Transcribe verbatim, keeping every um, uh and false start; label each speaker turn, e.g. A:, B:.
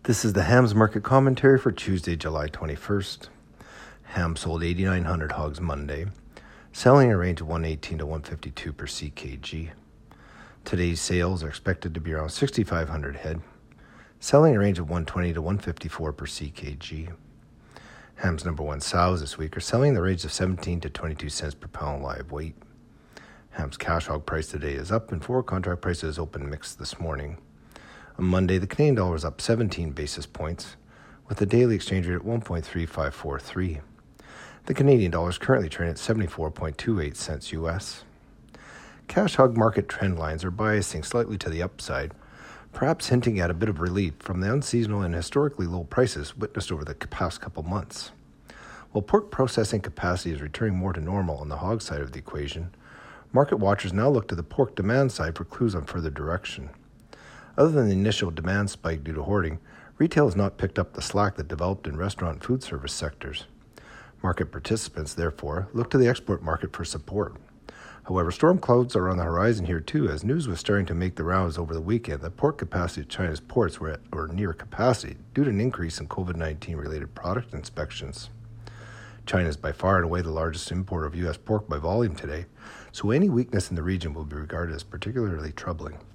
A: This is the Hams Market Commentary for Tuesday, July twenty-first. Ham sold eighty-nine hundred hogs Monday, selling a range of one eighteen to one fifty-two per C K G. Today's sales are expected to be around sixty-five hundred head, selling a range of one twenty to one fifty-four per C K G. Ham's number one sows this week are selling in the range of seventeen to twenty-two cents per pound live weight. Ham's cash hog price today is up, and forward contract prices opened mixed this morning. On Monday, the Canadian dollar was up seventeen basis points, with the daily exchange rate at one point three five four three. The Canadian dollar is currently trading at seventy-four point two eight cents U S. Cash hog market trend lines are biasing slightly to the upside, perhaps hinting at a bit of relief from the unseasonal and historically low prices witnessed over the past couple months. While pork processing capacity is returning more to normal on the hog side of the equation, market watchers now look to the pork demand side for clues on further direction. Other than the initial demand spike due to hoarding, retail has not picked up the slack that developed in restaurant and food service sectors. Market participants, therefore, look to the export market for support. However, storm clouds are on the horizon here too, as news was starting to make the rounds over the weekend that pork capacity at China's ports were at or near capacity due to an increase in COVID nineteen related product inspections. China is by far and away the largest importer of U S pork by volume today, so any weakness in the region will be regarded as particularly troubling.